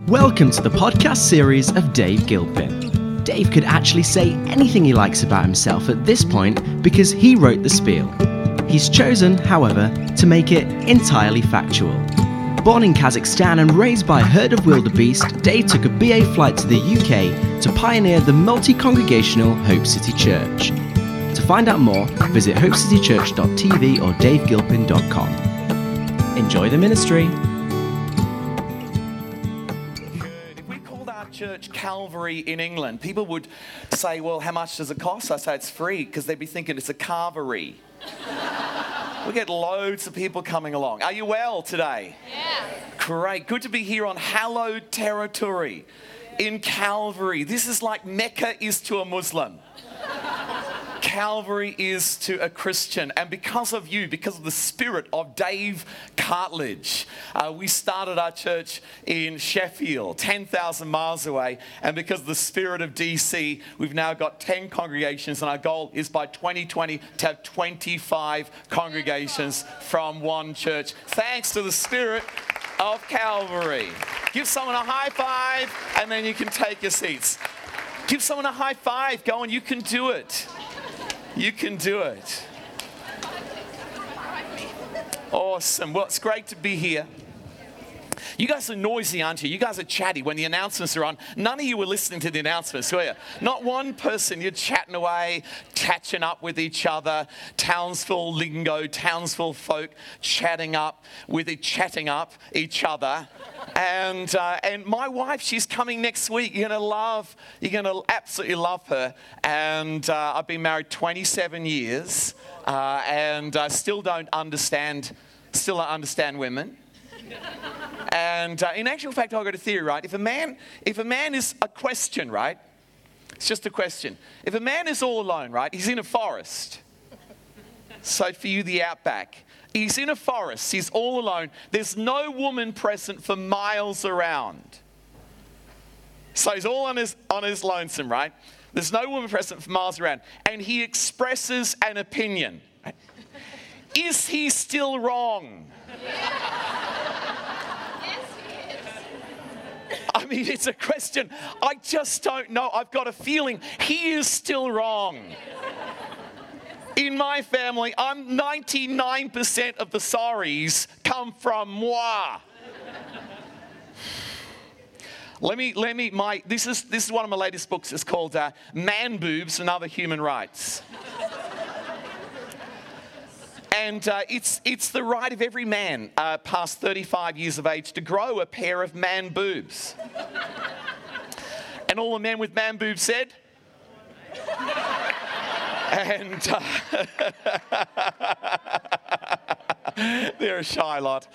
Welcome to the podcast series of Dave Gilpin. Dave could actually say anything he likes about himself at this point because he wrote the spiel. He's chosen, however, to make it entirely factual. Born in Kazakhstan and raised by a herd of wildebeest, Dave took a BA flight to the UK to pioneer the multi-congregational Hope City Church. To find out more, visit hopecitychurch.tv or davegilpin.com. Enjoy the ministry. If we called our church Calvary in England, people would say, well, how much does it cost? I say it's free, because they'd be thinking it's a carvery. We get loads of people coming along. Are you well today? Yeah. Great. Good to be here on hallowed territory in Calvary. This is like Mecca is to a Muslim. Calvary is to a Christian. And because of you, because of the spirit of Dave Cartledge, we started our church in Sheffield, 10,000 miles away. And because of the spirit of DC, we've now got 10 congregations. And our goal is by 2020 to have 25 congregations from one church. Thanks to the spirit of Calvary. Give someone a high five, and then you can take your seats. Give someone a high five. Go on, you can do it. You can do it. Awesome. Well, it's great to be here. You guys are noisy, aren't you? You guys are chatty when the announcements are on. None of you were listening to the announcements, were you? Not one person. You're chatting away, catching up with each other. Townsville lingo, Townsville folk chatting up each other. And my wife, she's coming next week. You're gonna absolutely love her. And I've been married 27 years, and I still don't understand women. And in actual fact, I've got a theory, right? If a man is a question, right? It's just a question. If a man is all alone, right? He's in a forest. So for you, the outback. He's in a forest. He's all alone. There's no woman present for miles around. So he's all on his lonesome, right? There's no woman present for miles around. And he expresses an opinion. Right? Is he still wrong? I mean, it's a question. I just don't know. I've got a feeling he is still wrong. In my family, 99% of the sorries come from moi. This is one of my latest books. It's called Man Boobs and Other Human Rights. And it's the right of every man past 35 years of age to grow a pair of man boobs. And all the men with man boobs said? And they're a shy lot.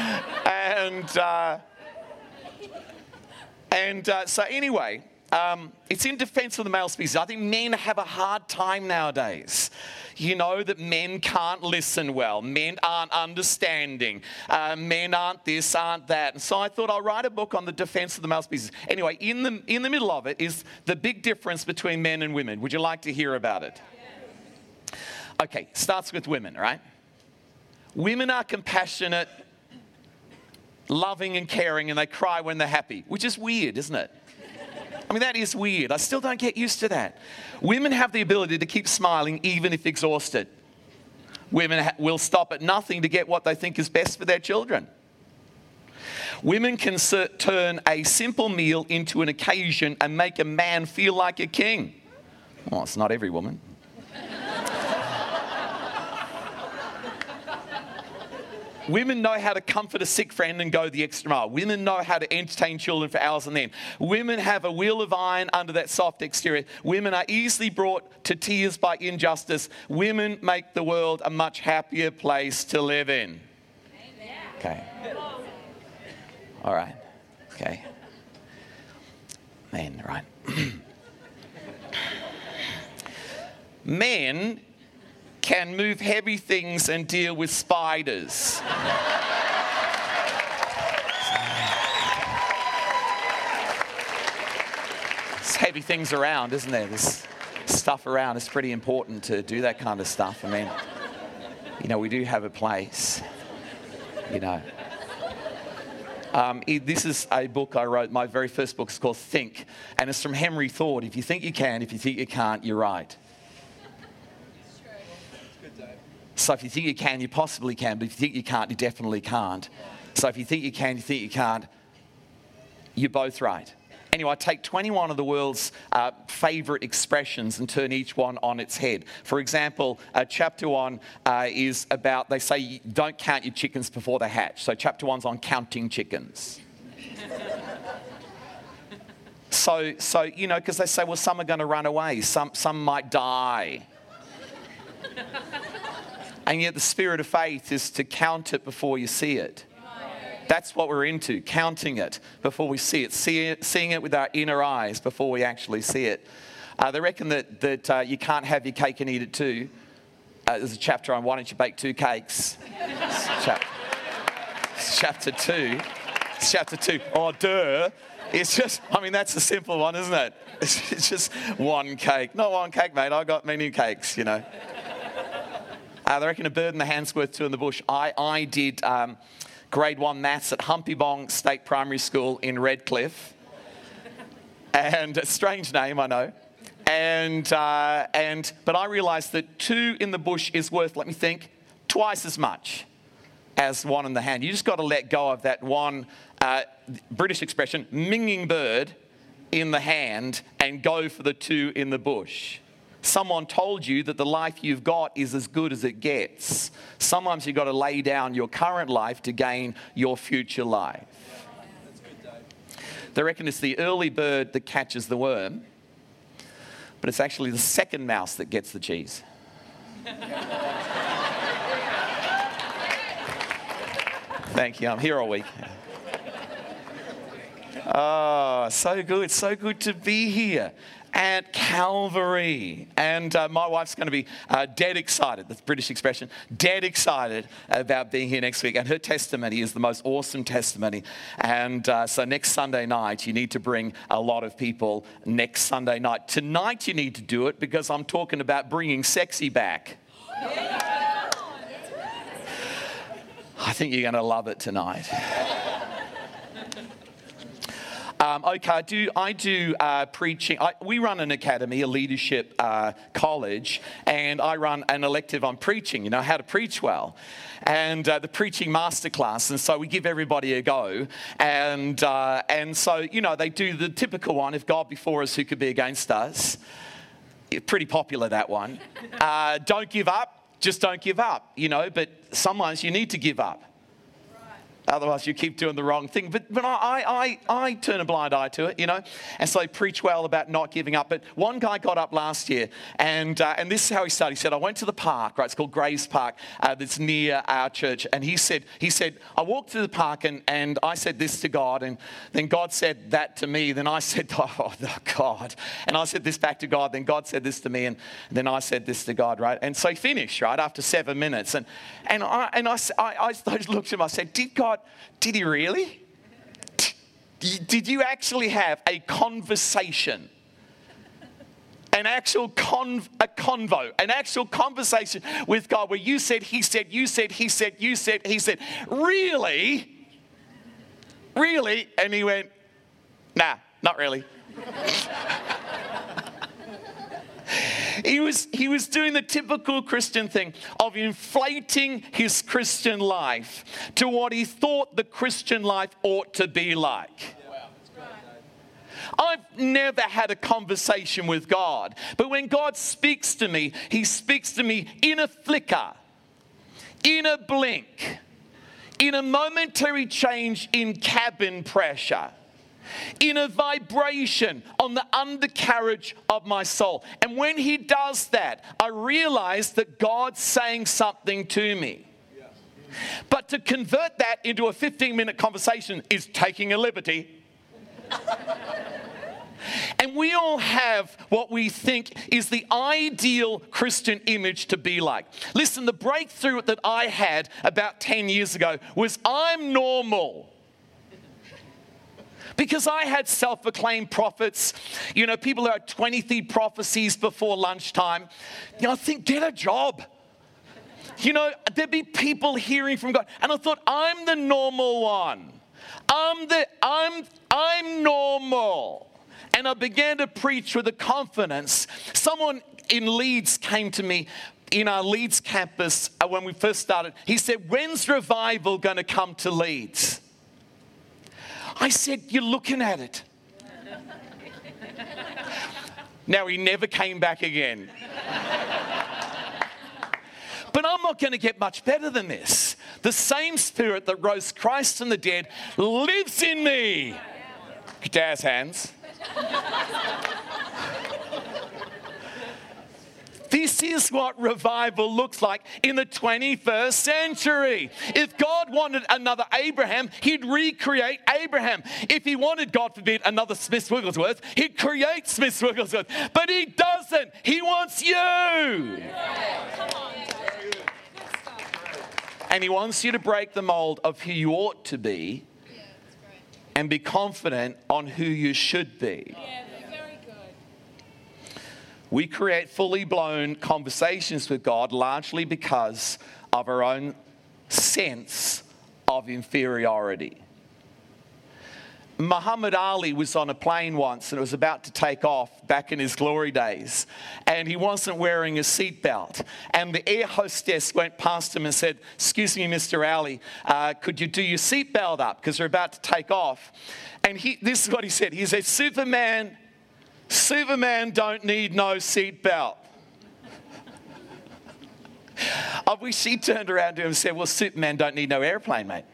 So anyway, it's in defense of the male species. I think men have a hard time nowadays. You know that men can't listen well. Men aren't understanding. Men aren't this, aren't that. And so I thought I'll write a book on the defense of the male species. Anyway, in the middle of it is the big difference between men and women. Would you like to hear about it? Okay, starts with women, right? Women are compassionate, loving and caring, and they cry when they're happy, which is weird, isn't it? I mean, that is weird. I still don't get used to that. Women have the ability to keep smiling even if exhausted. Women will stop at nothing to get what they think is best for their children. Women can turn a simple meal into an occasion and make a man feel like a king. Well, it's not every woman. Women know how to comfort a sick friend and go the extra mile. Women know how to entertain children for hours on end. Women have a wheel of iron under that soft exterior. Women are easily brought to tears by injustice. Women make the world a much happier place to live in. Okay. All right. Okay. Men, right? Men can move heavy things and deal with spiders. There's heavy things around, isn't there? There's stuff around. It's pretty important to do that kind of stuff. I mean, we do have a place, This is a book I wrote. My very first book is called Think, and it's from Henry Ford. If you think you can, if you think you can't, you're right. So if you think you can, you possibly can, but if you think you can't, you definitely can't. So if you think you can, you think you can't, you're both right. Anyway, I take 21 of the world's favourite expressions and turn each one on its head. For example, chapter 1 is about, they say, don't count your chickens before they hatch. So chapter 1's on counting chickens. So you know, because they say, well, some are going to run away, some might die. And yet the spirit of faith is to count it before you see it. That's what we're into, counting it before we see it, seeing it with our inner eyes before we actually see it. They reckon that you can't have your cake and eat it too. There's a chapter on why don't you bake 2 cakes. Chapter 2. Chapter 2. Oh, duh. It's just, I mean, that's a simple one, isn't it? It's just 1 cake. Not 1 cake, mate. I got many cakes, you know. They reckon a bird in the hand's worth 2 in the bush. I did grade 1 maths at Humpy Bong State Primary School in Redcliffe. And a strange name, I know. But I realised that 2 in the bush is worth, let me think, twice as much as 1 in the hand. You just got to let go of that one, British expression, minging bird in the hand and go for the 2 in the bush. Someone told you that the life you've got is as good as it gets. Sometimes you've got to lay down your current life to gain your future life. They reckon it's the early bird that catches the worm, but it's actually the second mouse that gets the cheese. Thank you. I'm here all week. Oh, so good to be here at Calvary. And my wife's going to be dead excited, that's the British expression, dead excited about being here next week. And her testimony is the most awesome testimony. And so next Sunday night, you need to bring a lot of people next Sunday night. Tonight you need to do it because I'm talking about bringing sexy back. I think you're going to love it tonight. Okay, I do preaching. We run an academy, a leadership college, and I run an elective on preaching, you know, how to preach well. And the preaching masterclass, and so we give everybody a go. And so, you know, they do the typical one, if God be for us, who could be against us? Pretty popular, that one. Don't give up, just don't give up, you know, but sometimes you need to give up. Otherwise, you keep doing the wrong thing. But I turn a blind eye to it, you know. And so I preach well about not giving up. But one guy got up last year, and this is how he started. He said, I went to the park, right? It's called Grace Park, that's near our church. And he said, I walked through the park, and I said this to God. And then God said that to me. Then I said, oh, God. And I said this back to God. Then God said this to me. And then I said this to God, right? And so he finished, right, after 7 minutes. And I looked at him, I said, did he really? Did you actually have a conversation? An actual convo, an actual conversation with God where you said, he said, you said, he said, you said, he said, really? Really? And he went, nah, not really. He was doing the typical Christian thing of inflating his Christian life to what he thought the Christian life ought to be like. I've never had a conversation with God, but when God speaks to me, he speaks to me in a flicker, in a blink, in a momentary change in cabin pressure, in a vibration on the undercarriage of my soul. And when he does that, I realize that God's saying something to me. But to convert that into a 15-minute conversation is taking a liberty. And we all have what we think is the ideal Christian image to be like. Listen, the breakthrough that I had about 10 years ago was I'm normal. Because I had self-proclaimed prophets, you know, people who had 23 prophecies before lunchtime. You know, I think, get a job. You know, there'd be people hearing from God. And I thought, I'm the normal one. I'm normal. And I began to preach with a confidence. Someone in Leeds came to me in our Leeds campus when we first started. He said, "When's revival going to come to Leeds?" I said, "You're looking at it." Now, he never came back again. But I'm not going to get much better than this. The same Spirit that rose Christ from the dead lives in me. Jazz hands. This is what revival looks like in the 21st century. If God wanted another Abraham, he'd recreate Abraham. If he wanted, God forbid, another Smith Wigglesworth, he'd create Smith Wigglesworth. But he doesn't. He wants you. And he wants you to break the mold of who you ought to be and be confident on who you should be. We create fully blown conversations with God largely because of our own sense of inferiority. Muhammad Ali was on a plane once and it was about to take off back in his glory days, and he wasn't wearing a seatbelt. And the air hostess went past him and said, "Excuse me, Mr. Ali, could you do your seatbelt up because we're about to take off?" And this is what he said. He said, Superman don't need no seatbelt." I wish he turned around to him and said, "Well, Superman don't need no airplane, mate."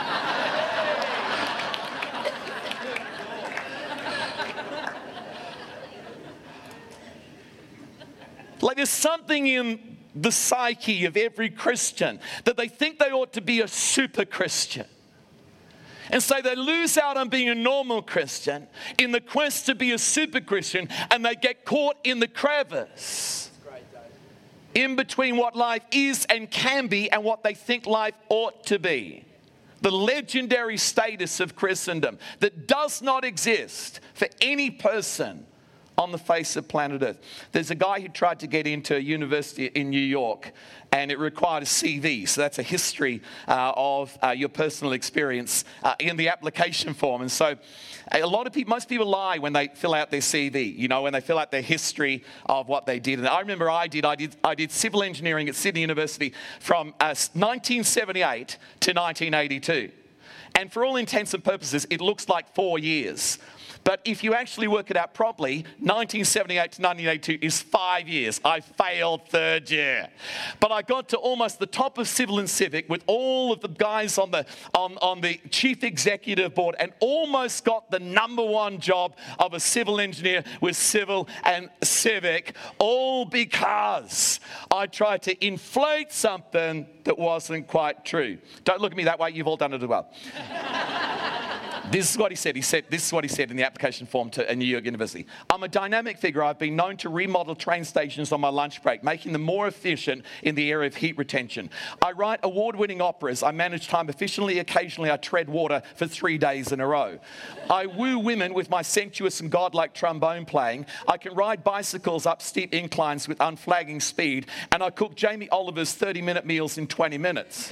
Like there's something in the psyche of every Christian that they think they ought to be a super Christian. And so they lose out on being a normal Christian in the quest to be a super Christian, and they get caught in the crevice in between what life is and can be and what they think life ought to be. The legendary status of Christendom that does not exist for any person on the face of planet Earth. There's a guy who tried to get into a university in New York, and it required a CV. So that's a history of your personal experience in the application form. And so most people lie when they fill out their CV, when they fill out their history of what they did. And I remember I did civil engineering at Sydney University from 1978 to 1982. And for all intents and purposes, it looks like 4 years. But if you actually work it out properly, 1978 to 1982 is 5 years. I failed third year. But I got to almost the top of Civil and Civic with all of the guys on the chief executive board and almost got the number one job of a civil engineer with Civil and Civic, all because I tried to inflate something that wasn't quite true. Don't look at me that way. You've all done it as well. This is what he said. This is what he said in the application form to a New York university. "I'm a dynamic figure. I've been known to remodel train stations on my lunch break, making them more efficient in the area of heat retention. I write award-winning operas. I manage time efficiently. Occasionally, I tread water for 3 days in a row. I woo women with my sensuous and godlike trombone playing. I can ride bicycles up steep inclines with unflagging speed. And I cook Jamie Oliver's 30-minute meals in 20 minutes.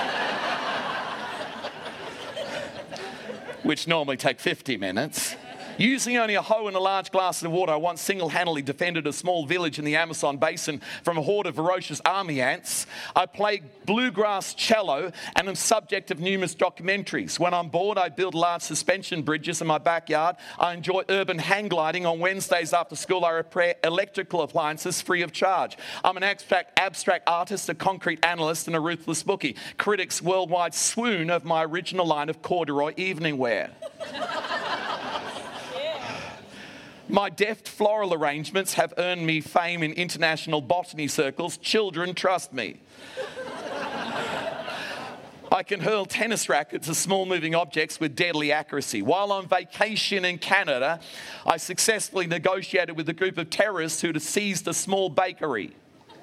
Which normally take 50 minutes. Using only a hoe and a large glass of water, I once single-handedly defended a small village in the Amazon basin from a horde of ferocious army ants. I play bluegrass cello and am subject of numerous documentaries. When I'm bored, I build large suspension bridges in my backyard. I enjoy urban hang gliding. On Wednesdays after school, I repair electrical appliances free of charge. I'm an abstract artist, a concrete analyst, and a ruthless bookie. Critics worldwide swoon over my original line of corduroy evening wear. My deft floral arrangements have earned me fame in international botany circles. Children trust me. I can hurl tennis rackets at small moving objects with deadly accuracy. While on vacation in Canada, I successfully negotiated with a group of terrorists who'd seized a small bakery.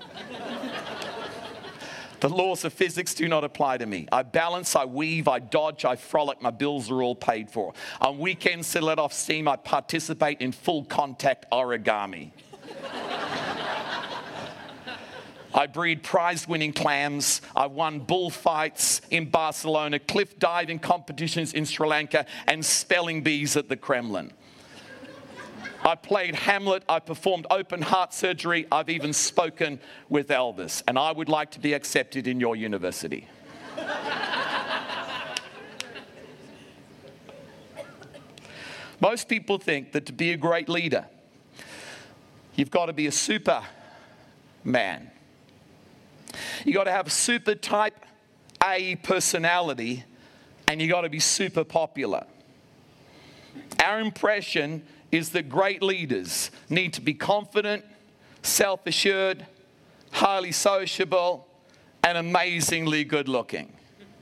The laws of physics do not apply to me. I balance, I weave, I dodge, I frolic. My bills are all paid for. On weekends to let off steam, I participate in full contact origami. I breed prize-winning clams. I won bullfights in Barcelona, cliff diving competitions in Sri Lanka, and spelling bees at the Kremlin. I played Hamlet. I performed open heart surgery. I've even spoken with Elvis. And I would like to be accepted in your university. Most people think that to be a great leader, you've got to be a superman. You've got to have a super type A personality, and you've got to be super popular. Our impression is that great leaders need to be confident, self-assured, highly sociable, and amazingly good looking.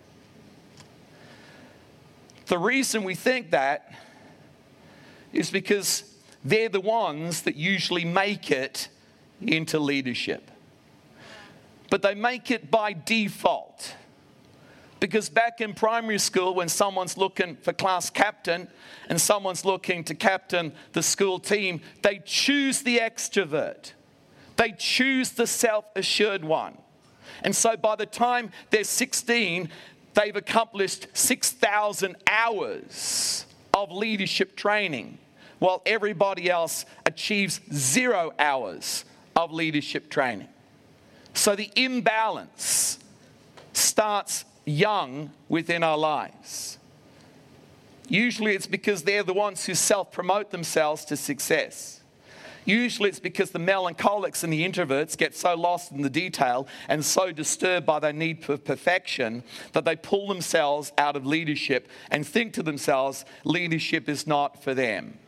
The reason we think that is because they're the ones that usually make it into leadership. But they make it by default. Because back in primary school, when someone's looking for class captain and someone's looking to captain the school team, they choose the extrovert. They choose the self-assured one. And so by the time they're 16, they've accomplished 6,000 hours of leadership training, while everybody else achieves 0 hours of leadership training. So the imbalance starts young within our lives. Usually it's because they're the ones who self-promote themselves to success. Usually it's because the melancholics and the introverts get so lost in the detail and so disturbed by their need for perfection that they pull themselves out of leadership and think to themselves, leadership is not for them.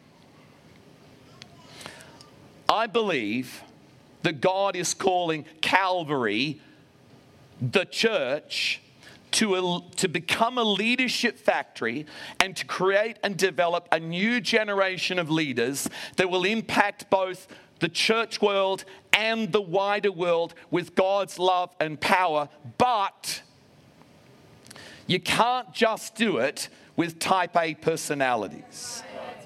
I believe that God is calling Calvary, the church, to become a leadership factory and to create and develop a new generation of leaders that will impact both the church world and the wider world with God's love and power. But you can't just do it with type A personalities.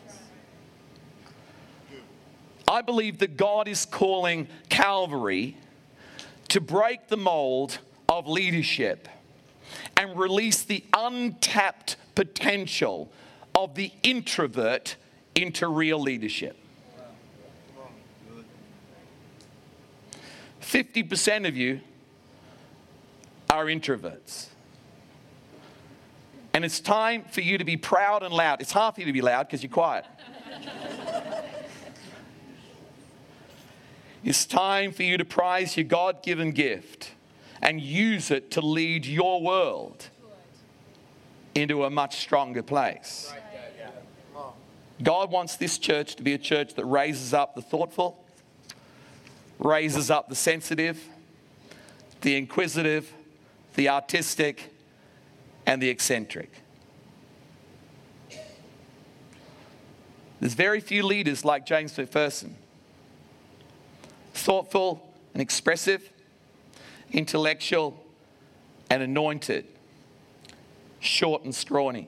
I believe that God is calling Calvary to break the mold of leadership and release the untapped potential of the introvert into real leadership. 50% of you are introverts. And it's time for you to be proud and loud. It's hard for you to be loud because you're quiet. It's time for you to prize your God-given gift and use it to lead your world into a much stronger place. God wants this church to be a church that raises up the thoughtful, raises up the sensitive, the inquisitive, the artistic, and the eccentric. There's very few leaders like James McPherson. Thoughtful and expressive, intellectual and anointed, short and scrawny.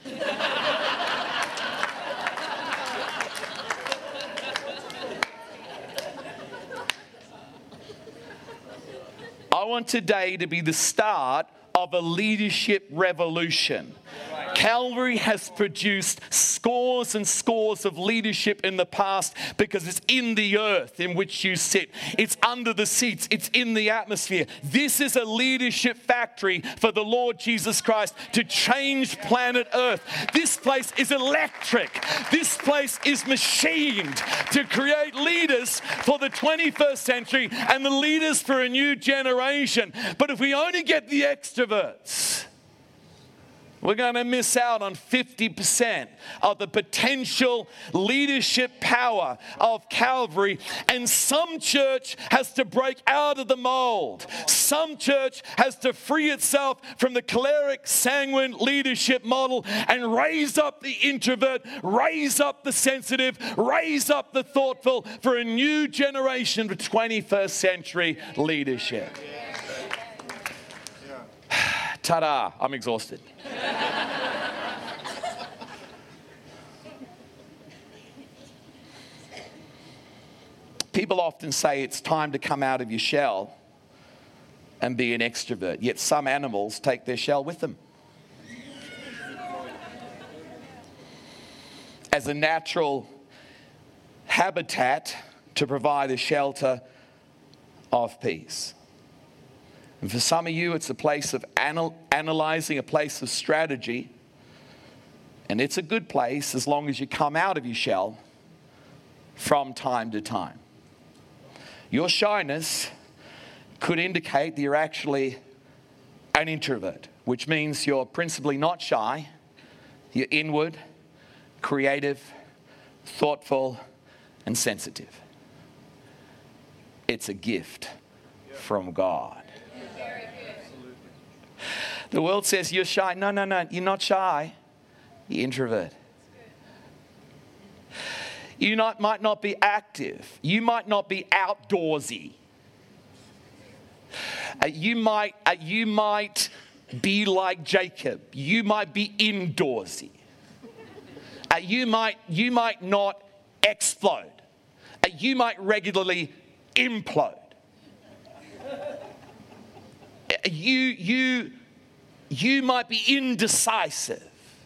I want today to be the start of a leadership revolution. Calvary has produced scores and scores of leadership in the past because it's in the earth in which you sit. It's under the seats. It's in the atmosphere. This is a leadership factory for the Lord Jesus Christ to change planet Earth. This place is electric. This place is machined to create leaders for the 21st century and the leaders for a new generation. But if we only get the extroverts, we're going to miss out on 50% of the potential leadership power of Calvary. And some church has to break out of the mold. Some church has to free itself from the choleric, sanguine leadership model and raise up the introvert, raise up the sensitive, raise up the thoughtful for a new generation of 21st century leadership. Ta-da, I'm exhausted. People often say it's time to come out of your shell and be an extrovert. Yet some animals take their shell with them. As a natural habitat to provide a shelter of peace. And for some of you, it's a place of analyzing, a place of strategy. And it's a good place as long as you come out of your shell from time to time. Your shyness could indicate that you're actually an introvert, which means you're principally not shy. You're inward, creative, thoughtful, and sensitive. It's a gift from God. The world says you're shy. No, you're not shy. You're introvert. You might not be active. You might not be outdoorsy. You might be like Jacob. You might be indoorsy. You might not explode. You might regularly implode. You might be indecisive,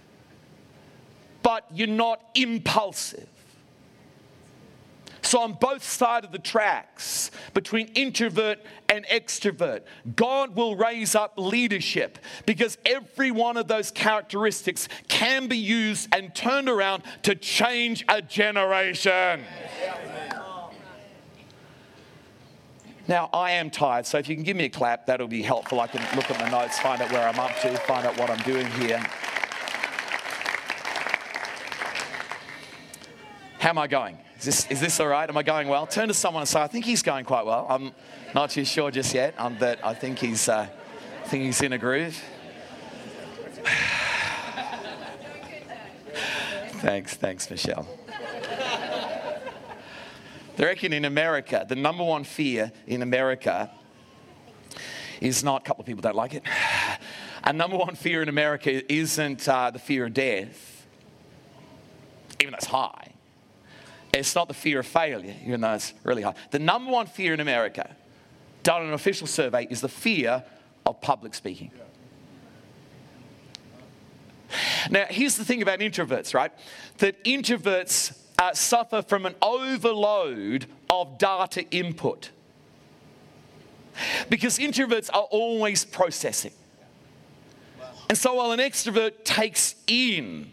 but you're not impulsive. So on both sides of the tracks, between introvert and extrovert, God will raise up leadership, because every one of those characteristics can be used and turned around to change a generation. Now, I am tired, so if you can give me a clap, that'll be helpful. I can look at my notes, find out where I'm up to, find out what I'm doing here. How am I going? Is this all right? Am I going well? Turn to someone and say, I think he's going quite well. I'm not too sure just yet, but I think he's in a groove. Thanks, Michelle. They reckon in America, the number one fear in America is not, a couple of people don't like it. A number one fear in America isn't the fear of death, even though it's high. It's not the fear of failure, even though it's really high. The number one fear in America, done in an official survey, is the fear of public speaking. Now, here's the thing about introverts, right? That introverts suffer from an overload of data input. Because introverts are always processing. And so while an extrovert takes in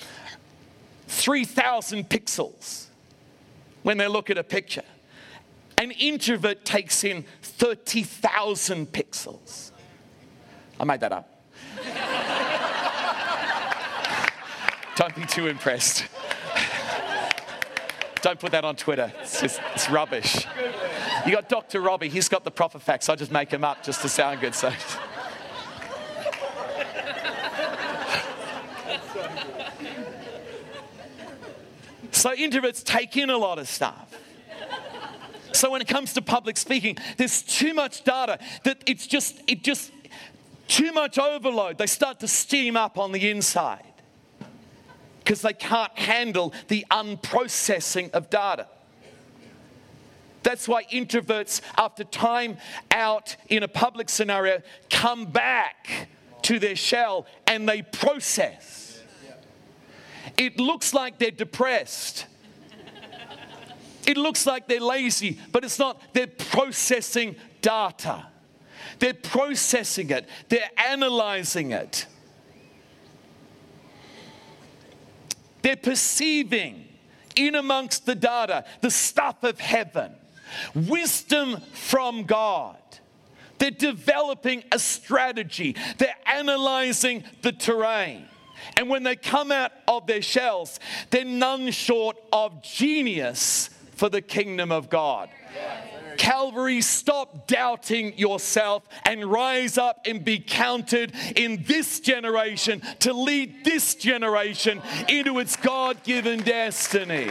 3,000 pixels when they look at a picture, an introvert takes in 30,000 pixels. I made that up. Don't be too impressed. Don't put that on Twitter. It's rubbish. You got Dr. Robbie. He's got the proper facts. I just make them up just to sound good. So introverts take in a lot of stuff. So when it comes to public speaking, there's too much data that it just too much overload. They start to steam up on the inside, because they can't handle the unprocessing of data. That's why introverts, after time out in a public scenario, come back to their shell and they process. It looks like they're depressed. It looks like they're lazy, but it's not. They're processing data. They're processing it. They're analyzing it. They're perceiving in amongst the data the stuff of heaven, wisdom from God. They're developing a strategy. They're analyzing the terrain. And when they come out of their shells, they're none short of genius for the kingdom of God. Calvary, stop doubting yourself and rise up and be counted in this generation to lead this generation into its God-given destiny.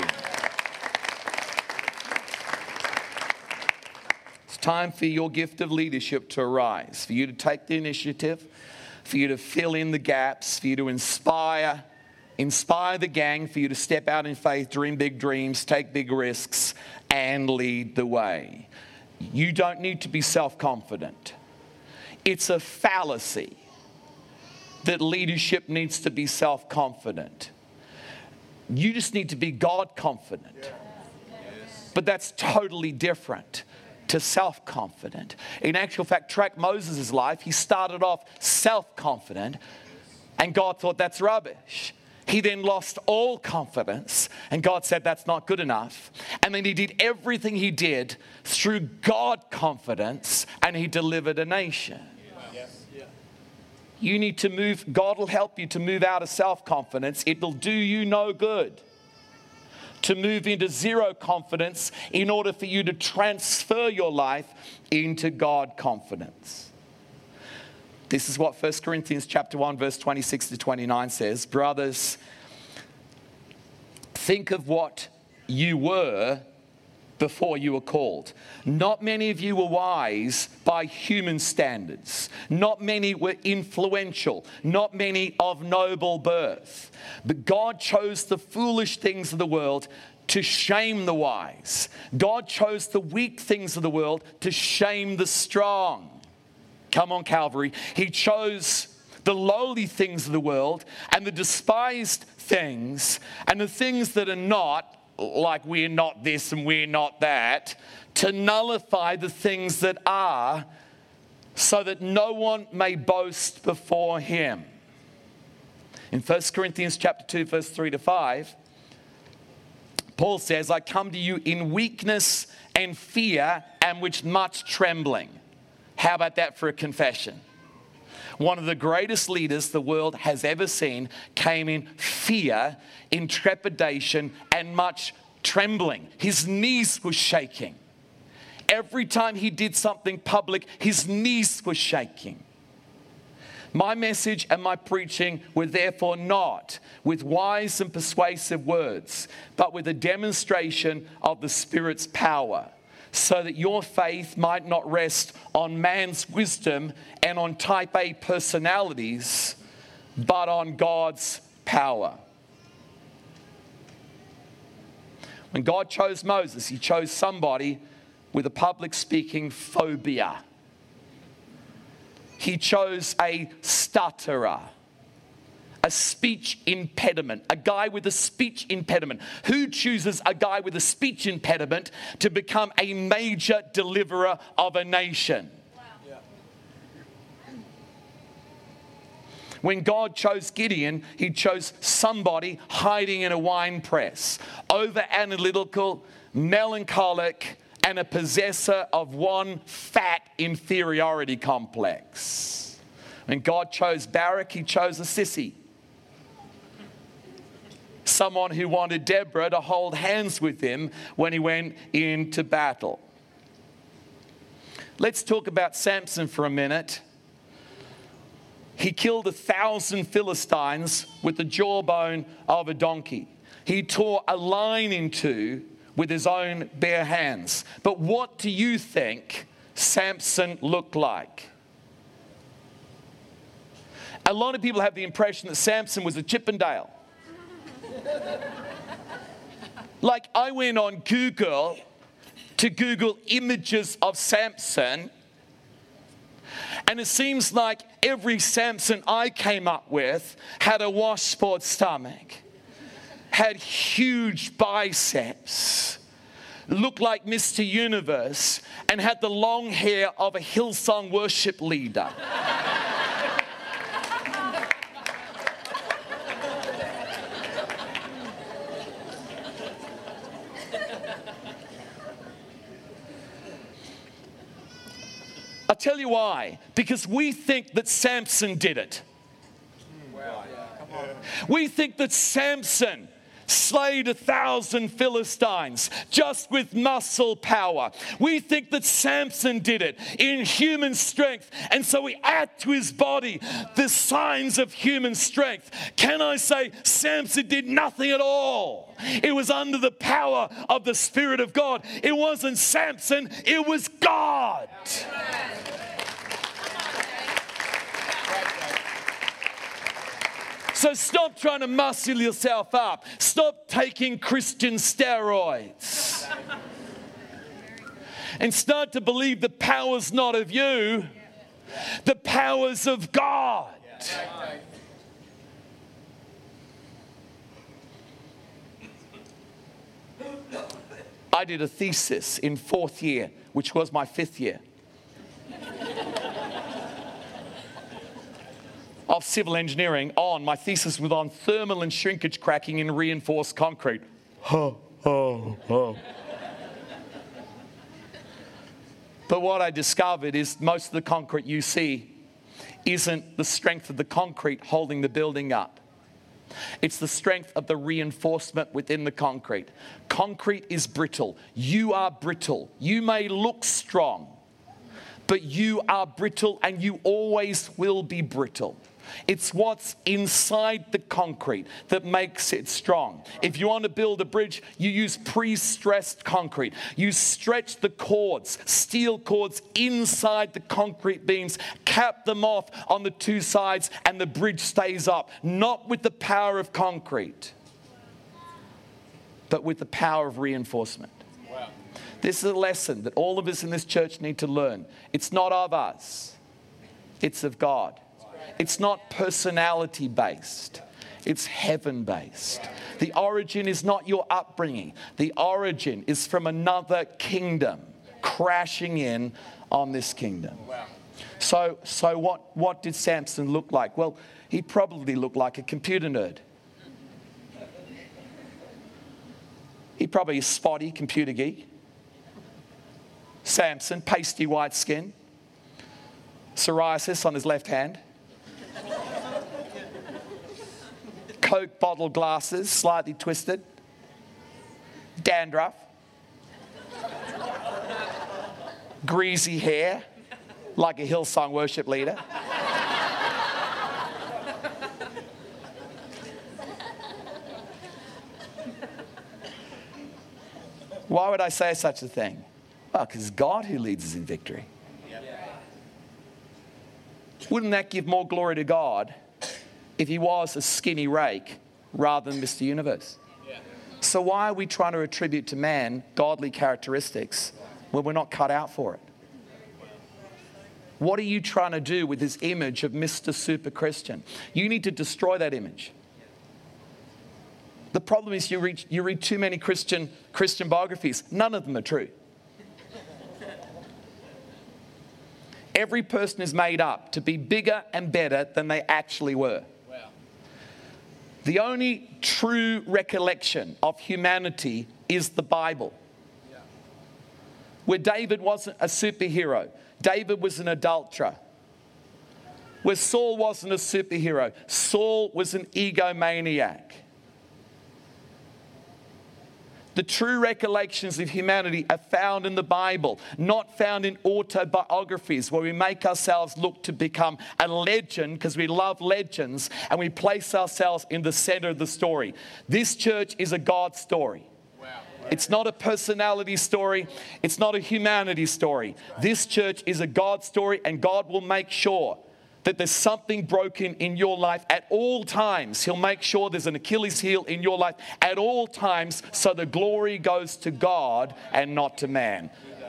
It's time for your gift of leadership to arise, for you to take the initiative, for you to fill in the gaps, for you to inspire the gang, for you to step out in faith, dream big dreams, take big risks, and lead the way. You don't need to be self-confident. It's a fallacy that leadership needs to be self-confident. You just need to be God-confident. But that's totally different to self-confident. In actual fact, track Moses' life, he started off self-confident, and God thought that's rubbish. He then lost all confidence, and God said that's not good enough. And then he did everything he did through God confidence, and he delivered a nation. You need to move, God will help you to move out of self-confidence. It will do you no good to move into zero confidence in order for you to transfer your life into God confidence. This is what 1 Corinthians chapter 1, verse 26 to 29 says. Brothers, think of what you were before you were called. Not many of you were wise by human standards. Not many were influential. Not many of noble birth. But God chose the foolish things of the world to shame the wise. God chose the weak things of the world to shame the strong. Come on, Calvary. He chose the lowly things of the world and the despised things and the things that are not, like we're not this and we're not that, to nullify the things that are, so that no one may boast before him. In 1 Corinthians chapter 2, verse 3 to 5, Paul says, I come to you in weakness and fear and with much trembling. How about that for a confession? One of the greatest leaders the world has ever seen came in fear, in trepidation, and much trembling. His knees were shaking. Every time he did something public, his knees were shaking. My message and my preaching were therefore not with wise and persuasive words, but with a demonstration of the Spirit's power, so that your faith might not rest on man's wisdom and on type A personalities, but on God's power. When God chose Moses, he chose somebody with a public speaking phobia. He chose a stutterer, a speech impediment, a guy with a speech impediment. Who chooses a guy with a speech impediment to become a major deliverer of a nation? Wow. Yeah. When God chose Gideon, he chose somebody hiding in a wine press, over-analytical, melancholic, and a possessor of one fat inferiority complex. When God chose Barak, he chose a sissy. Someone who wanted Deborah to hold hands with him when he went into battle. Let's talk about Samson for a minute. He killed 1,000 Philistines with the jawbone of a donkey. He tore a line in two with his own bare hands. But what do you think Samson looked like? A lot of people have the impression that Samson was a Chippendale. Like, I went on Google to Google images of Samson, and it seems like every Samson I came up with had a washboard stomach, had huge biceps, looked like Mr. Universe, and had the long hair of a Hillsong worship leader. I'll tell you why. Because we think that Samson did it. Wow. We think that Samson slayed 1,000 Philistines just with muscle power. We think that Samson did it in human strength, and so we add to his body the signs of human strength. Can I say Samson did nothing at all? It was under the power of the Spirit of God. It wasn't Samson, it was God. So stop trying to muscle yourself up. Stop taking Christian steroids. And start to believe the power's not of you, The powers of God. I did a thesis in 4th year, which was my 5th year, of civil engineering. My thesis was on thermal and shrinkage cracking in reinforced concrete. But what I discovered is most of the concrete you see isn't the strength of the concrete holding the building up. It's the strength of the reinforcement within the concrete. Concrete is brittle. You are brittle. You may look strong, but you are brittle and you always will be brittle. It's what's inside the concrete that makes it strong. If you want to build a bridge, you use pre-stressed concrete. You stretch the cords, steel cords inside the concrete beams, cap them off on the 2 sides, and the bridge stays up. Not with the power of concrete, but with the power of reinforcement. Wow. This is a lesson that all of us in this church need to learn. It's not of us, it's of God. It's not personality-based. It's heaven-based. The origin is not your upbringing. The origin is from another kingdom crashing in on this kingdom. So what did Samson look like? Well, he probably looked like a computer nerd. He probably a spotty computer geek. Samson, pasty white skin. Psoriasis on his left hand. Coke bottle glasses, slightly twisted. Dandruff. Greasy hair, like a Hillsong worship leader. Why would I say such a thing? Well, because it's God who leads us in victory. Wouldn't that give more glory to God if he was a skinny rake rather than Mr. Universe? So why are we trying to attribute to man godly characteristics when we're not cut out for it? What are you trying to do with this image of Mr. Super Christian? You need to destroy that image. The problem is you read too many Christian biographies. None of them are true. Every person is made up to be bigger and better than they actually were. Wow. The only true recollection of humanity is the Bible. Yeah. Where David wasn't a superhero. David was an adulterer. Where Saul wasn't a superhero. Saul was an egomaniac. The true recollections of humanity are found in the Bible, not found in autobiographies where we make ourselves look to become a legend because we love legends and we place ourselves in the center of the story. This church is a God story. Wow. It's not a personality story. It's not a humanity story. This church is a God story, and God will make sure that there's something broken in your life at all times. He'll make sure there's an Achilles heel in your life at all times, so the glory goes to God and not to man.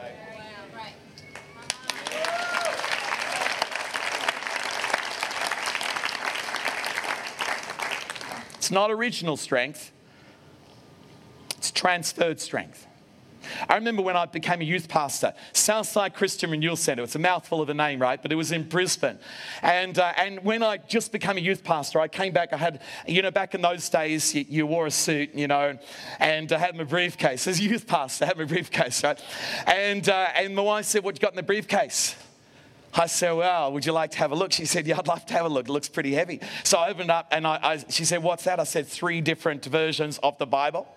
It's not original strength. It's transferred strength. I remember when I became a youth pastor, Southside Christian Renewal Centre. It's a mouthful of a name, right? But it was in Brisbane. And when I just became a youth pastor, I came back. I had, back in those days, you wore a suit, and I had my briefcase. As a youth pastor, I had my briefcase, right? And my wife said, "What you got in the briefcase?" I said, "Well, would you like to have a look?" She said, "Yeah, I'd love to have a look. It looks pretty heavy." So I opened up, and she said, "What's that?" I said, 3 different versions of the Bible.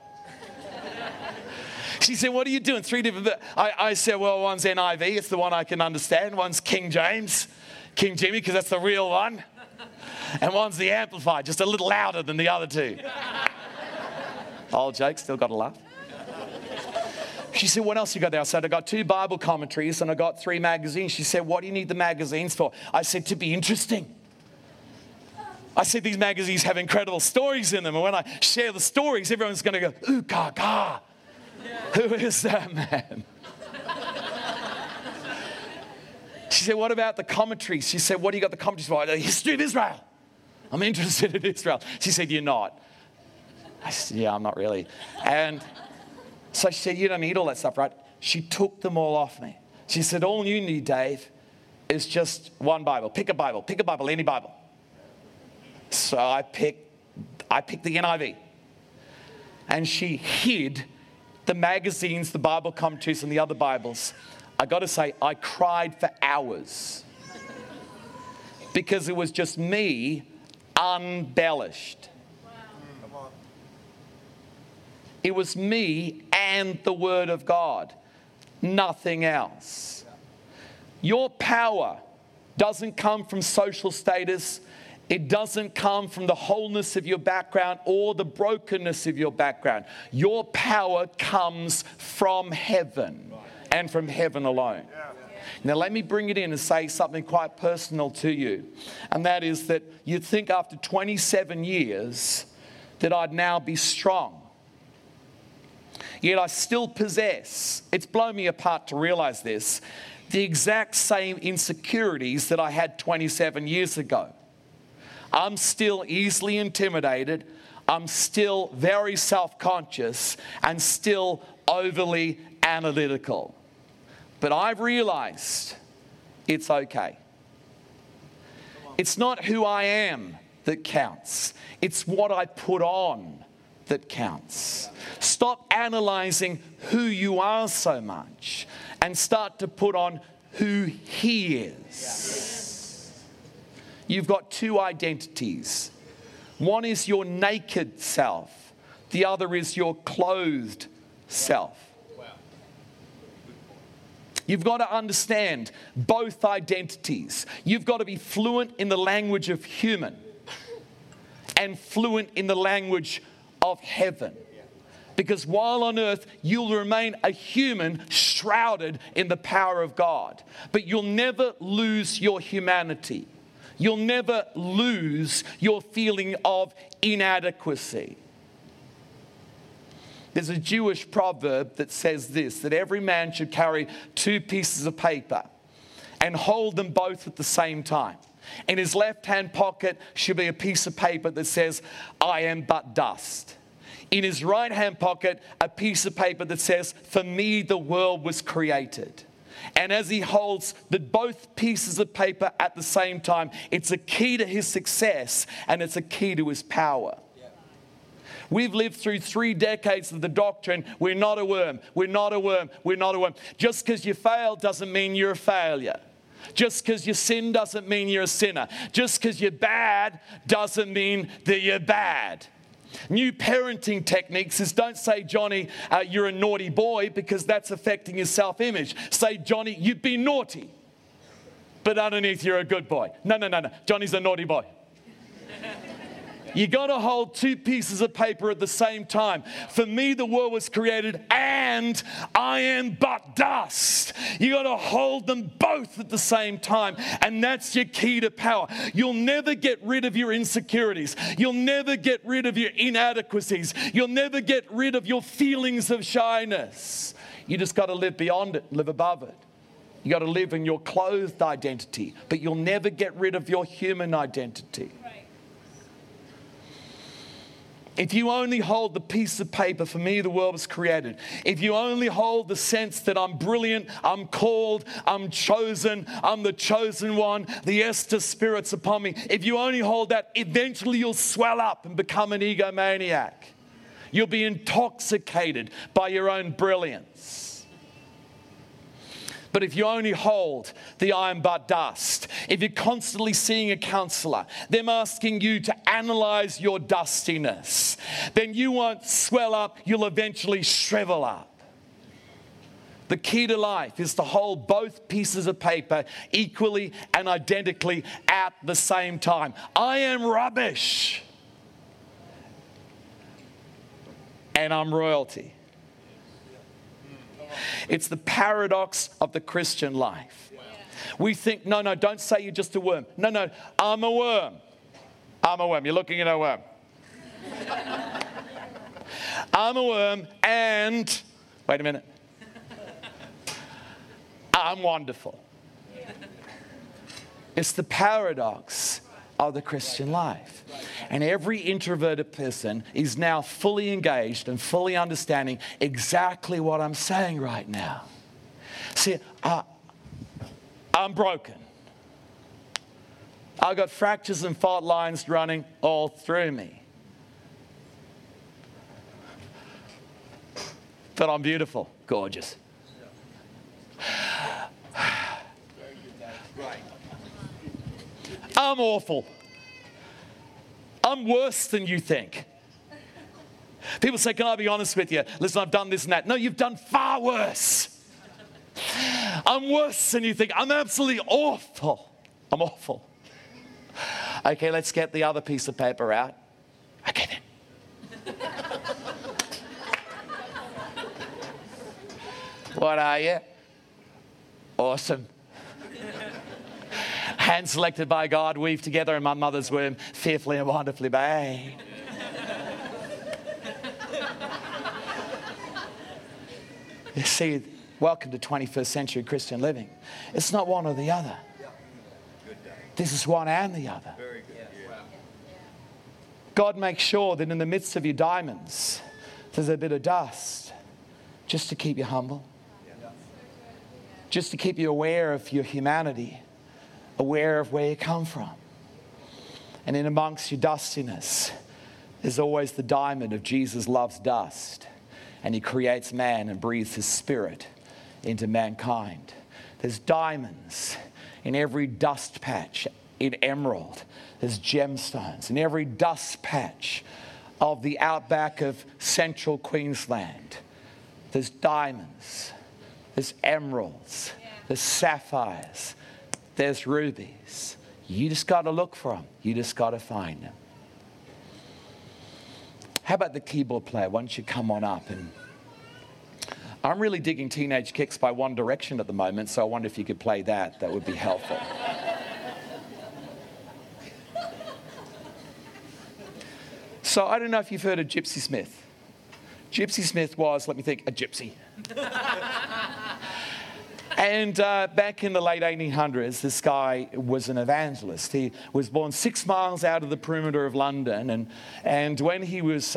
She said, "What are you doing? 3 different..." I said, "Well, one's NIV. It's the one I can understand. One's King James, King Jimmy, because that's the real one. And one's the Amplified, just a little louder than the other 2. Old joke, still got a laugh. She said, "What else you got there?" I said, "I got 2 Bible commentaries and I got 3 magazines." She said, "What do you need the magazines for?" I said, "To be interesting." I said, "These magazines have incredible stories in them. And when I share the stories, everyone's going to go, ooh, gaga. Who is that man?" She said, what about the commentaries? She said, what do you got the commentaries for? The history of Israel. I'm interested in Israel. She said, you're not. I said, yeah, I'm not really. And so she said, you don't need all that stuff, right? She took them all off me. She said, all you need, Dave, is just one Bible. Pick a Bible, any Bible. So I picked the NIV. And she hid the magazines, the Bible commentaries, and the other Bibles. I got to say, I cried for hours. Because it was just me unembellished. Wow. It was me and the Word of God. Nothing else. Your power doesn't come from social status. It doesn't come from the wholeness of your background or the brokenness of your background. Your power comes from heaven and from heaven alone. Now let me bring it in and say something quite personal to you. And that is that you'd think after 27 years that I'd now be strong. Yet I still possess, it's blown me apart to realize this, the exact same insecurities that I had 27 years ago. I'm still easily intimidated. I'm still very self-conscious and still overly analytical. But I've realized it's okay. It's not who I am that counts. It's what I put on that counts. Stop analyzing who you are so much and start to put on who He is. You've got two identities. One is your naked self. The other is your clothed self. You've got to understand both identities. You've got to be fluent in the language of human and fluent in the language of heaven. Because while on earth, you'll remain a human shrouded in the power of God. But you'll never lose your humanity. You'll never lose your feeling of inadequacy. There's a Jewish proverb that says this, that every man should carry two pieces of paper and hold them both at the same time. In his left-hand pocket should be a piece of paper that says, I am but dust. In his right-hand pocket, a piece of paper that says, for me the world was created. And as he holds both pieces of paper at the same time, it's a key to his success and it's a key to his power. We've lived through 3 decades of the doctrine, we're not a worm, we're not a worm, we're not a worm. Just because you fail doesn't mean you're a failure. Just because you sin doesn't mean you're a sinner. Just because you're bad doesn't mean that you're bad. New parenting techniques is don't say, Johnny, you're a naughty boy, because that's affecting your self-image. Say, Johnny, you've been naughty, but underneath you're a good boy. No. Johnny's a naughty boy. You got to hold two pieces of paper at the same time. For me, the world was created and I am but dust. You got to hold them both at the same time. And that's your key to power. You'll never get rid of your insecurities. You'll never get rid of your inadequacies. You'll never get rid of your feelings of shyness. You just got to live beyond it, live above it. You got to live in your clothed identity, but you'll never get rid of your human identity. If you only hold the piece of paper, for me the world was created. If you only hold the sense that I'm brilliant, I'm called, I'm chosen, I'm the chosen one, the Esther spirit's upon me. If you only hold that, eventually you'll swell up and become an egomaniac. You'll be intoxicated by your own brilliance. But if you only hold the I am but dust, if you're constantly seeing a counselor, them asking you to analyze your dustiness, then you won't swell up, you'll eventually shrivel up. The key to life is to hold both pieces of paper equally and identically at the same time. I am rubbish, and I'm royalty. It's the paradox of the Christian life. We think, no, don't say you're just a worm. No, I'm a worm. I'm a worm. You're looking at a worm. I'm a worm and, wait a minute, I'm wonderful. It's the paradox of the Christian life. And every introverted person is now fully engaged and fully understanding exactly what I'm saying right now. See, I'm broken. I've got fractures and fault lines running all through me. But I'm beautiful, gorgeous. I'm awful. I'm worse than you think. People say, can I be honest with you? Listen, I've done this and that. No, you've done far worse. I'm worse than you think. I'm absolutely awful. I'm awful. Okay, let's get the other piece of paper out. Okay then. What are you? Awesome. Hand selected by God, weaved together in my mother's womb, fearfully and wonderfully made. You see, welcome to 21st century Christian living. It's not one or the other. This is one and the other. God makes sure that in the midst of your diamonds, there's a bit of dust just to keep you humble, just to keep you aware of your humanity, aware of where you come from. And in amongst your dustiness, there's always the diamond of Jesus loves dust. And he creates man and breathes his spirit into mankind. There's diamonds in every dust patch, in emerald. There's gemstones in every dust patch of the outback of central Queensland. There's diamonds, there's emeralds, there's sapphires, there's rubies. You just got to look for them. You just got to find them. How about the keyboard player? Why don't you come on up? And I'm really digging Teenage Kicks by One Direction at the moment, so I wonder if you could play that. That would be helpful. So I don't know if you've heard of Gypsy Smith. Gypsy Smith was, let me think, a gypsy. And back in the late 1800s, this guy was an evangelist. He was born 6 miles out of the perimeter of London. And when he was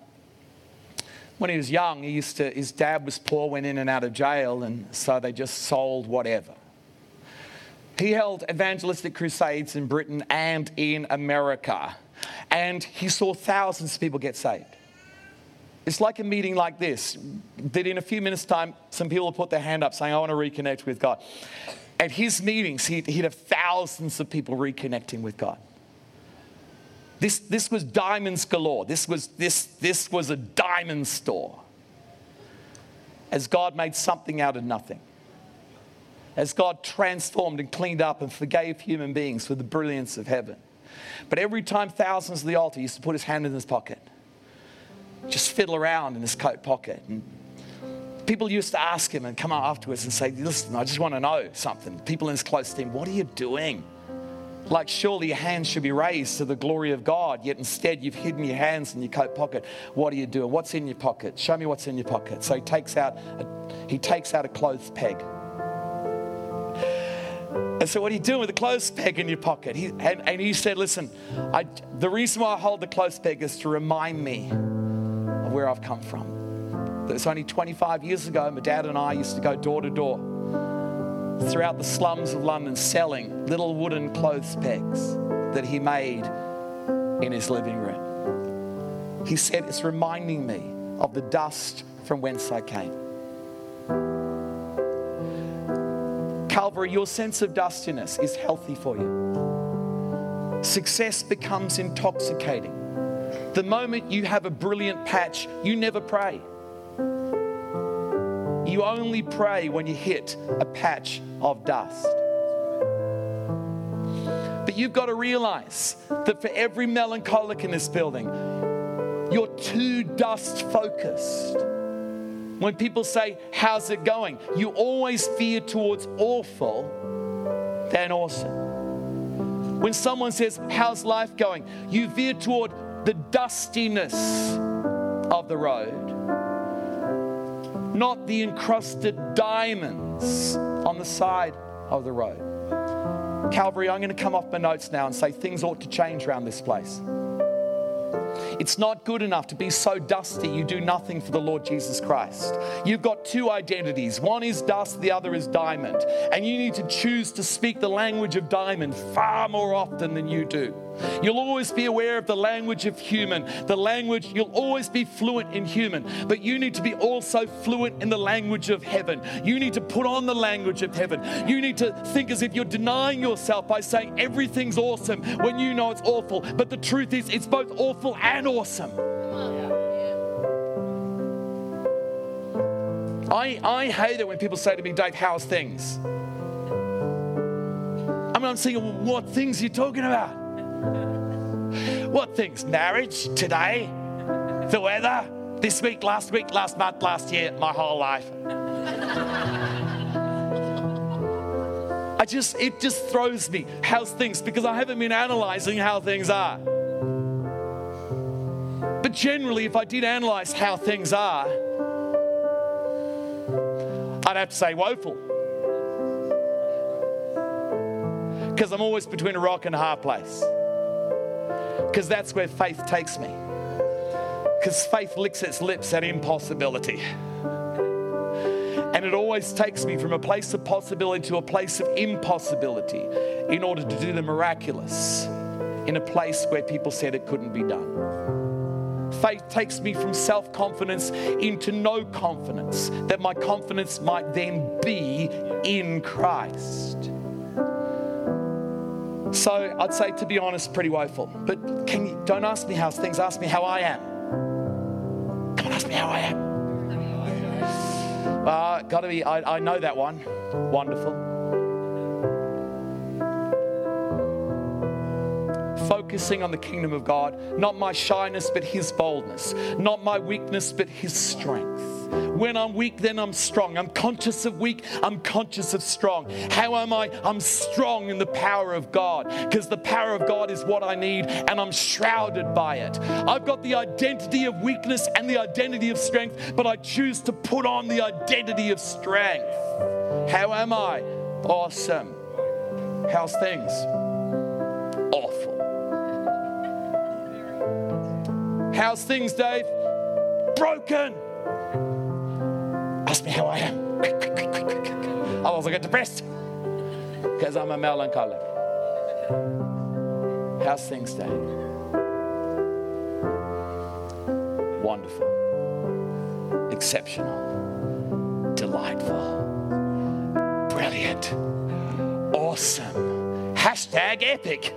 young, his dad was poor, went in and out of jail, and so they just sold whatever. He held evangelistic crusades in Britain and in America. And he saw thousands of people get saved. It's like a meeting like this, that in a few minutes' time, some people will put their hand up saying, I want to reconnect with God. At his meetings, he'd have thousands of people reconnecting with God. This was diamonds galore. This was a diamond store. As God made something out of nothing. As God transformed and cleaned up and forgave human beings with the brilliance of heaven. But every time thousands of the altar used to put his hand in his pocket. Just fiddle around in his coat pocket. And people used to ask him and come out afterwards and say, listen, I just want to know something. People in his close team, what are you doing? Like, surely your hands should be raised to the glory of God, yet instead you've hidden your hands in your coat pocket. What are you doing? What's in your pocket? Show me what's in your pocket. So he takes out a clothes peg. And so what are you doing with the clothes peg in your pocket? He said, listen, the reason why I hold the clothes peg is to remind me of where I've come from. It was only 25 years ago, my dad and I used to go door to door throughout the slums of London selling little wooden clothes pegs that he made in his living room. He said, it's reminding me of the dust from whence I came. Calvary, your sense of dustiness is healthy for you. Success becomes intoxicating. The moment you have a brilliant patch, you never pray. You only pray when you hit a patch of dust. But you've got to realize that for every melancholic in this building, you're too dust focused. When people say, how's it going? You always veer towards awful than awesome. When someone says, how's life going? You veer toward the dustiness of the road, not the encrusted diamonds on the side of the road. Calvary, I'm going to come off my notes now and say things ought to change around this place. It's not good enough to be so dusty you do nothing for the Lord Jesus Christ. You've got two identities. One is dust, the other is diamond. And you need to choose to speak the language of diamond far more often than you do. You'll always be aware of the language of human. You'll always be fluent in human. But you need to be also fluent in the language of heaven. You need to put on the language of heaven. You need to think as if you're denying yourself by saying everything's awesome when you know it's awful. But the truth is, it's both awful and awesome. I hate it when people say to me, Dave, how's things? I'm thinking, what things are you talking about? What things? Marriage, today, the weather, this week, last month, last year, my whole life. It just throws me. How's things? Because I haven't been analysing how things are. But generally, if I did analyse how things are, I'd have to say woeful. Because I'm always between a rock and a hard place. Because that's where faith takes me. Because faith licks its lips at impossibility. And it always takes me from a place of possibility to a place of impossibility in order to do the miraculous in a place where people said it couldn't be done. Faith takes me from self-confidence into no confidence, that my confidence might then be in Christ. So I'd say, to be honest, pretty woeful. But don't ask me how's things, ask me how I am. Come on, ask me how I am. I know that one. Wonderful. Focusing on the kingdom of God, not my shyness, but His boldness. Not my weakness, but His strength. When I'm weak, then I'm strong. I'm conscious of weak, I'm conscious of strong. How am I? I'm strong in the power of God, because the power of God is what I need, and I'm shrouded by it. I've got the identity of weakness and the identity of strength, but I choose to put on the identity of strength. How am I? Awesome. How's things? Awful. How's things, Dave? Broken. Ask me how I am. I also get depressed because I'm a melancholic. How's things, Dave? Wonderful. Exceptional. Delightful. Brilliant. Awesome. Hashtag epic.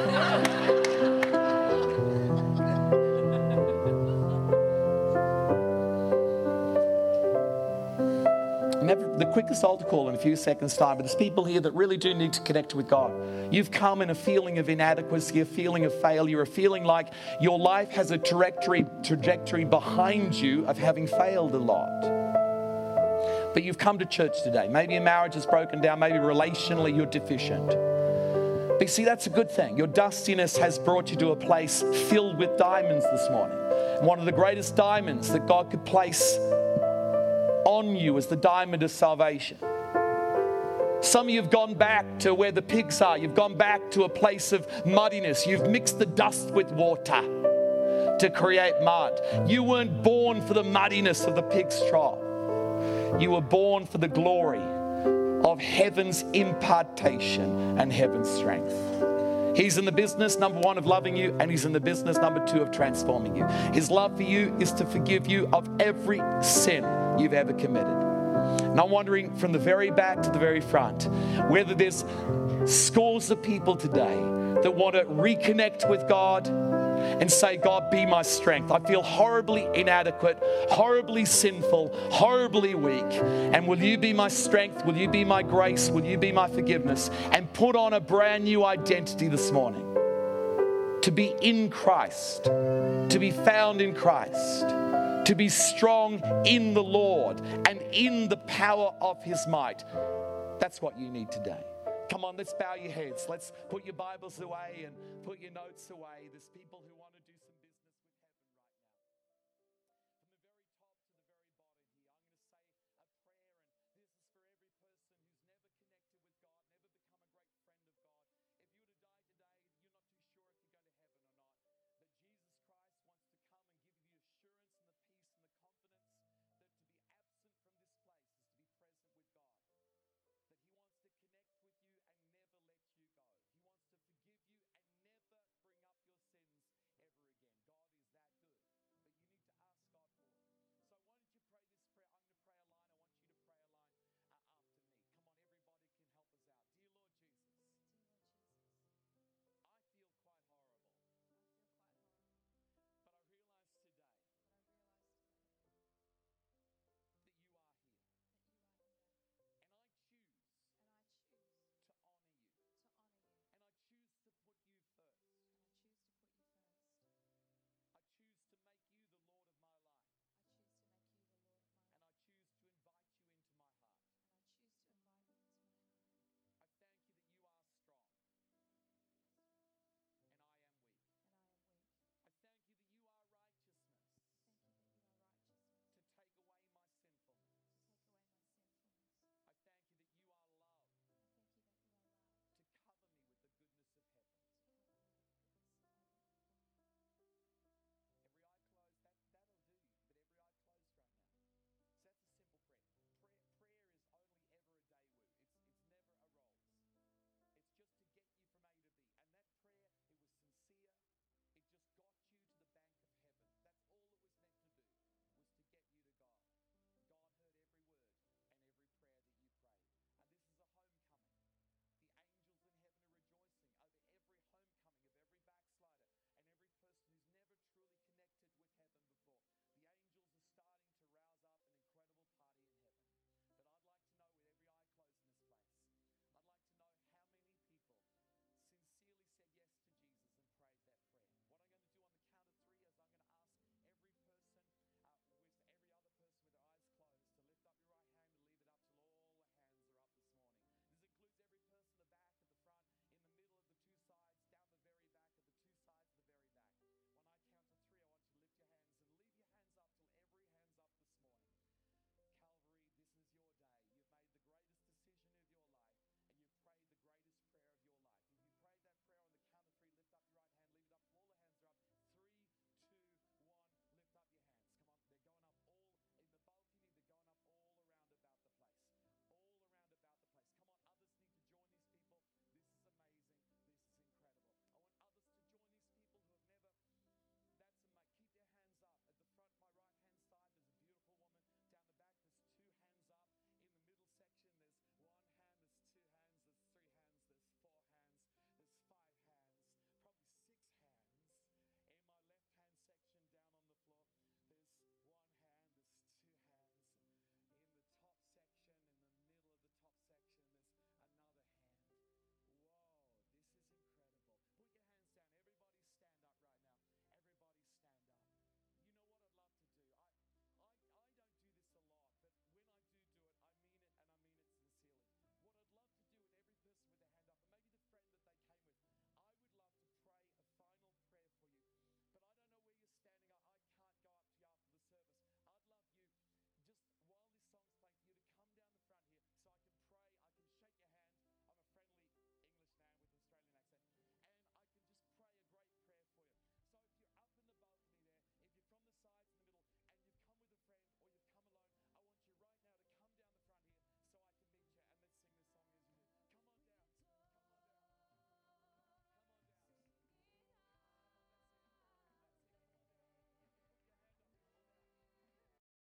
The quickest altar call in a few seconds' time, but there's people here that really do need to connect with God. You've come in a feeling of inadequacy, a feeling of failure, a feeling like your life has a trajectory behind you of having failed a lot. But you've come to church today. Maybe your marriage is broken down, maybe relationally you're deficient. But you see, that's a good thing. Your dustiness has brought you to a place filled with diamonds this morning. One of the greatest diamonds that God could place on you is the diamond of salvation. Some of you have gone back to where the pigs are. You've gone back to a place of muddiness. You've mixed the dust with water to create mud. You weren't born for the muddiness of the pig's trough. You were born for the glory of heaven's impartation and heaven's strength. He's in the business, number one, of loving you, and He's in the business, number two, of transforming you. His love for you is to forgive you of every sin you've ever committed. And I'm wondering, from the very back to the very front, whether there's scores of people today that want to reconnect with God and say, God, be my strength. I feel horribly inadequate, horribly sinful, horribly weak. And will you be my strength? Will you be my grace? Will you be my forgiveness? And put on a brand new identity this morning. To be in Christ, to be found in Christ, to be strong in the Lord and in the power of His might. That's what you need today. Come on, let's bow your heads. Let's put your Bibles away and put your notes away. There's people who want